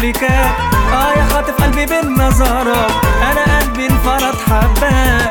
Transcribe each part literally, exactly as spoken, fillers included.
ملكاك. اه يا خاطف قلبي بالنظرات، انا قلبي انفرط حباك.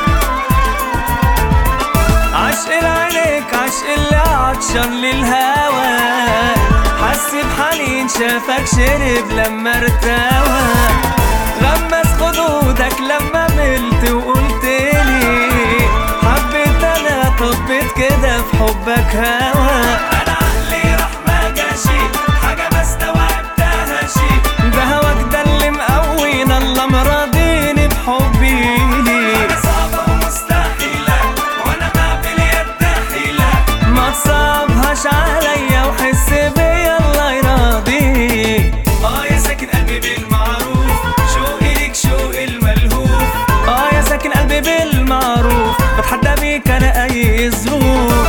عشق لعينيك عشق اللي عطشان للهوى، حس بحنين شافك شرب لما ارتوى. غمس خدودك لما ملت وقلتلي حبيت انا طبيت كده في حبك هوا. انا عقلي راح ما جاشي حاجه ما استوعبتهاش، ده هواك ده اللي مقوينا الله مراضيني بحبي ليك. حاجه صعبه ومستحيله وانا ما باليد حيله، ما تصعبهاش عليا وحس بيا الله يراضيك. اه يا ساكن قلبي بالمعروف شوقي ليك شوقي الملهوف. اه يا ساكن قلبي بالمعروف بتحدى بيك انا اي ظروف.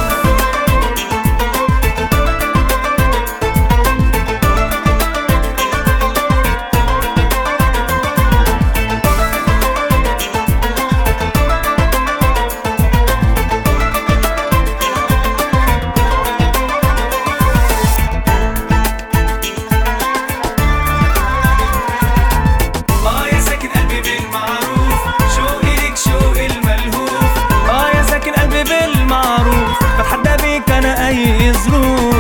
أي ظروف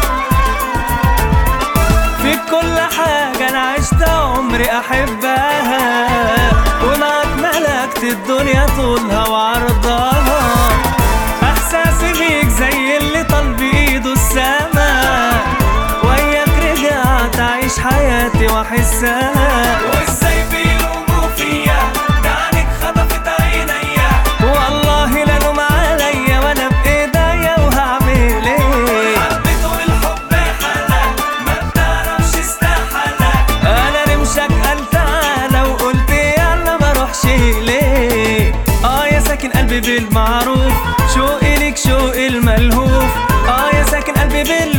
فيك كل حاجة أنا عشت عمري أحبها، ومعك ملكت الدنيا طولها وعرضها. إحساسي بيك زي اللي طال بإيده السما، وياك رجعت أعيش حياتي وأحسها. وإزاي بيلوموا فيا ده عنك خطفت عينيا، والله لا لوم عليا وأنا بإيديا قلبي بالمعروف شوقي ليك شوقي الملهوف. اه يا ساكن قلبي بال